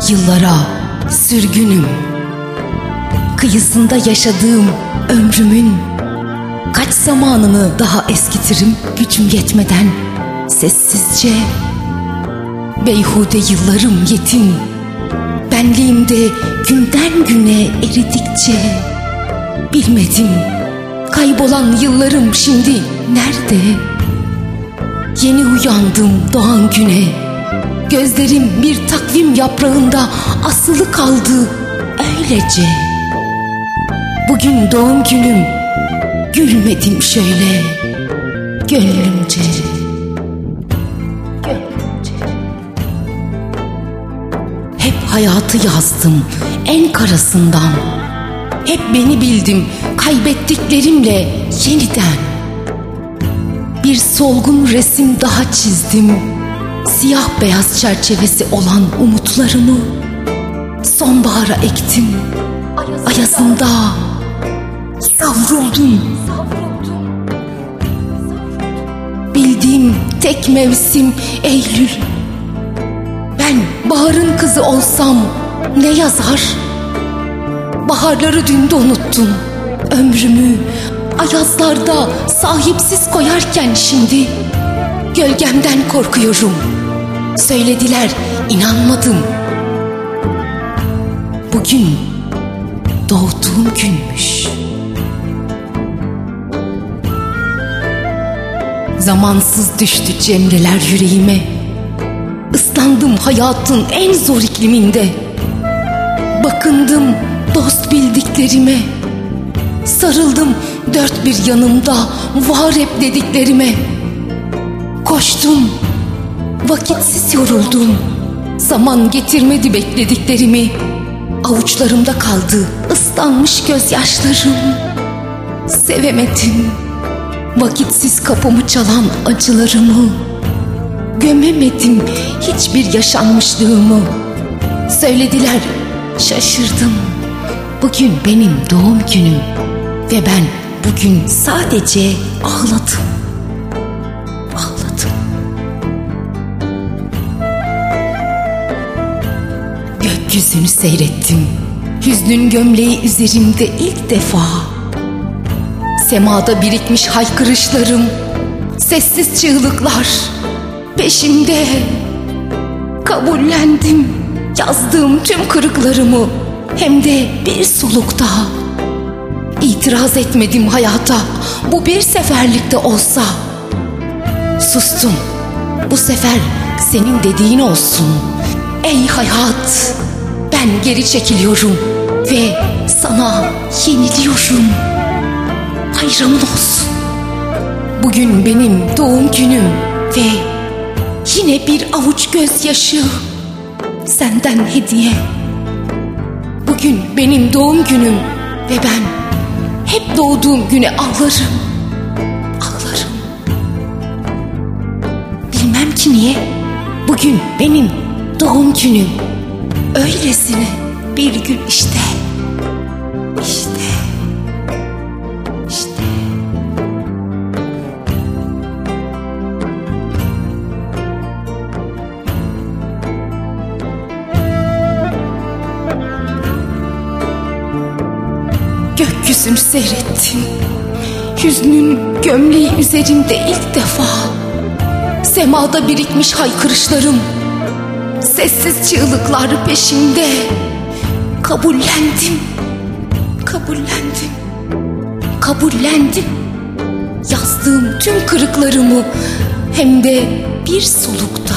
yıllara sürgünüm. Kıyısında yaşadığım ömrümün kaç zamanını daha eskitirim gücüm yetmeden sessizce. Beyhude yıllarım yetim, benliğimde günden güne eridikçe. Bilmedim, kaybolan yıllarım şimdi nerede? Yeni uyandım doğan güne, gözlerim bir takvim yaprağında asılı kaldı öylece. Bugün doğum günüm, gülmedim şöyle gönlümce. Hep hayatı yazdım en karasından, hep beni bildim kaybettiklerimle yeniden. Bir solgun resim daha çizdim, siyah beyaz çerçevesi olan umutlarımı sonbahara ektim. Ayazında savruldum. Bildiğim tek mevsim Eylül. Ben baharın kızı olsam ne yazar? Baharları dün de unuttum. Ömrümü ayazlarda sahipsiz koyarken şimdi gölgemden korkuyorum. Söylediler, inanmadım. Bugün doğduğum günmüş. Zamansız düştü cemreler yüreğime. Islandım hayatın en zor ikliminde. Bakındım dost bildiklerime. Sarıldım dört bir yanımda var hep dediklerime. Koştum, vakitsiz yoruldum. Zaman getirmedi beklediklerimi. Avuçlarımda kaldı ıslanmış gözyaşlarım. Sevemedim vakitsiz kapımı çalan acılarımı. Gömemedim hiçbir yaşanmışlığımı. Söylediler, şaşırdım. Bugün benim doğum günüm ve ben bugün sadece ağladım. Ağladım. Gökyüzünü seyrettim. Hüznün gömleği üzerimde ilk defa. Semada birikmiş haykırışlarım, sessiz çığlıklar peşimde. Kabullendim yazdığım tüm kırıklarımı, hem de bir solukta. İtiraz etmedim hayata, bu bir seferlikte olsa. Sustum, bu sefer senin dediğin olsun. Ey hayat, ben geri çekiliyorum ve sana yeniliyorum. Bayramın olsun. Bugün benim doğum günüm ve yine bir avuç gözyaşı senden hediye. Bugün benim doğum günüm ve ben hep doğduğum güne ağlarım. Ağlarım. Bilmem ki niye. Bugün benim doğum günüm. Öylesine bir gün işte. İşte. Gökyüzünü seyrettim. Hüznün gömleği üzerimde ilk defa. Semada birikmiş haykırışlarım, sessiz çığlıklar peşimde. Kabullendim. Kabullendim. Kabullendim. Yazdığım tüm kırıklarımı, hem de bir solukta.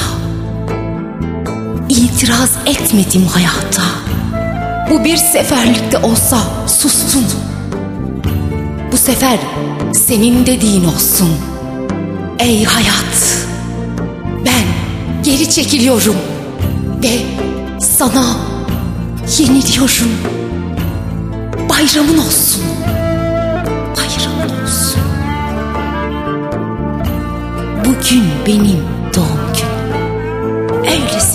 İtiraz etmedim hayata. Bu bir seferlikte olsa sustum. Bu sefer senin dediğin olsun. Ey hayat, ben geri çekiliyorum ve sana yeniliyorum. Bayramın olsun. Bayramın olsun. Bugün benim doğum günüm. Öylesi.